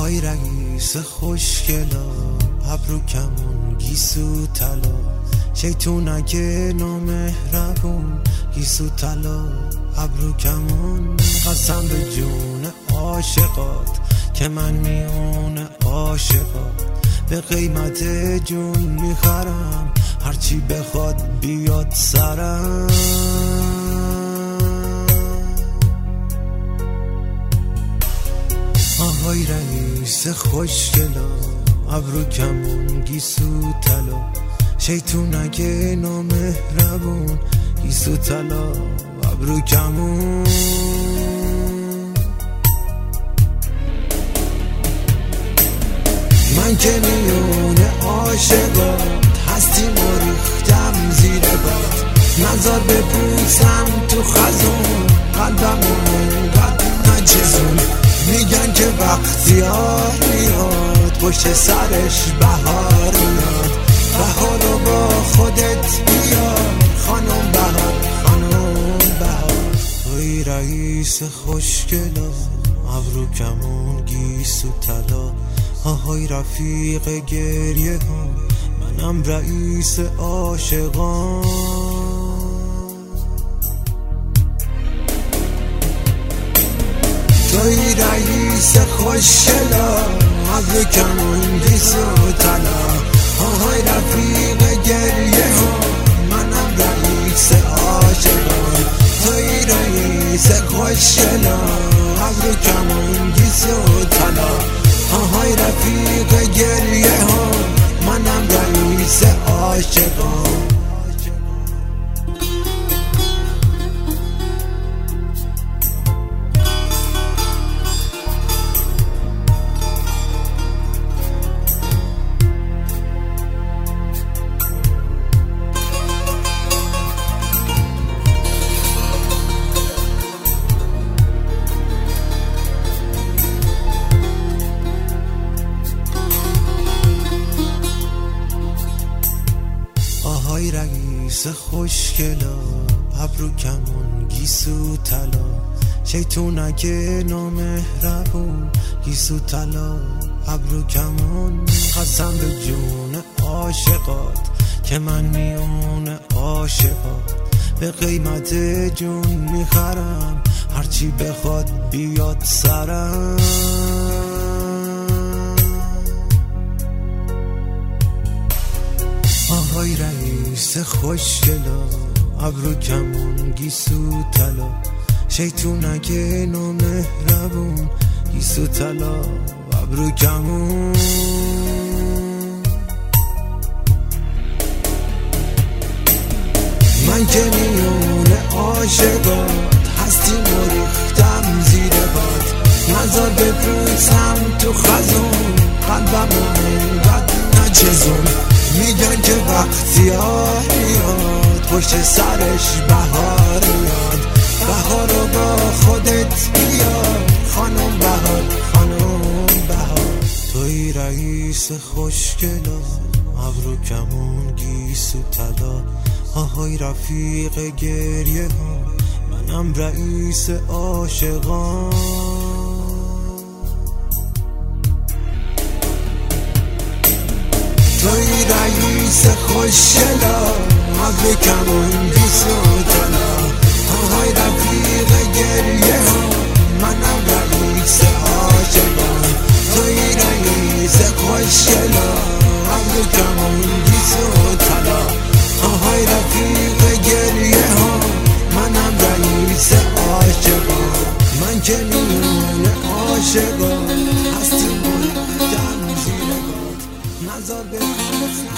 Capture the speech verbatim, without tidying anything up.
آهای رئیس خوشگلا، ابرو کمون گیسو طلا، شیطونک نامهربون گیسو طلا، ابرو کمون. قسم به جون عاشقات که من میون عاشقات، به قیمت جون میخرم هرچی بخواد بیاد سرم. آهای رئیس خوشگلا، ابرو کمون گیسو طلا، شیطونک نامهربون گیسو طلا، ابرو کمون. من که میون عاشقات هستیم و ریختم زیر باد، نظر بپوسم تو خزون قلبم انقدر نچزون. میگن که وقتی یار میاد پشت سرش بهار میاد، بهارو با خودت بیار خانم بهار، خانم بهار. توی رئیس خوشگلا، ابرو کمون گیسو طلا، آهای رفیق گریه ها، منم رئیس عاشقان. توی رئیس خوشگلا، ابرو کمون گیسو طلا، آهای رفیق گریه ها، منم رئیس عاشقان. توی رئیس خوشگلا، ابرو کمون گیسو طلا، آهای رفیق گریه ها، منم رئیس عاشقان. آهای رئیس خوشگلا، ابرو کمون گیسو طلا، شیطونک نامهربون گیسو طلا، ابرو کمون. قسم به جون عاشقات که من میون عاشقات، به قیمت جون میخرم هرچی بخواد بیاد سرم. آهای رئیس خوشگلا، ابرو کمون گیسو طلا، شیطونک نامهربون گیسو طلا، ابرو کمون. من که میون عاشقات هستیم و ریختم زیر باد، نظر بپوسم تو خزون قلبم انقدر نچزون. میگن که وقتی یار میاد پشت سرش بهار میاد، بهارو با خودت بیار خانم بهار، خانم بهار. توی رئیس خوشگلا، ابرو کمون گیسو طلا، آهای رفیق گریه ها، منم رئیس عاشقان. توی رئیس خوشگلا، ابرو کمون گیسو طلا، آهای رفیق گریه ها، منم رئیس عاشقان. توی رئیس خوشگلا، ابرو کمون گیسو طلا، آهای رفیق گریه ها، منم رئیس عاشقان. من که میون عاشقان هستیم و ریختم زیر باد، نظر به